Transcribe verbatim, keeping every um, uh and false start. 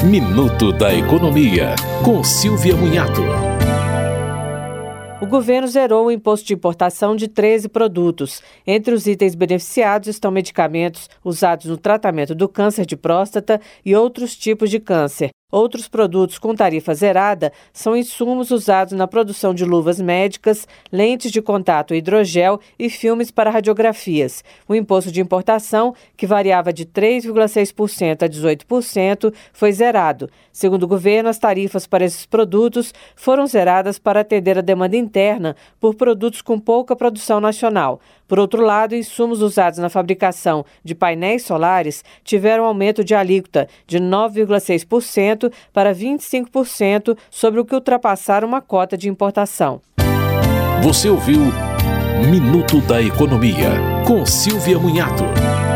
Minuto da Economia, com Silvia Munhato. O governo zerou o imposto de importação de treze produtos. Entre os itens beneficiados estão medicamentos usados no tratamento do câncer de próstata e outros tipos de câncer. Outros produtos com tarifa zerada são insumos usados na produção de luvas médicas, lentes de contato hidrogel e filmes para radiografias. O imposto de importação, que variava de três vírgula seis por cento a dezoito por cento, foi zerado. Segundo o governo, as tarifas para esses produtos foram zeradas para atender a demanda interna por produtos com pouca produção nacional. Por outro lado, insumos usados na fabricação de painéis solares tiveram aumento de alíquota de nove vírgula seis por cento para vinte e cinco por cento sobre o que ultrapassar uma cota de importação. Você ouviu Minuto da Economia, com Silvia Munhato.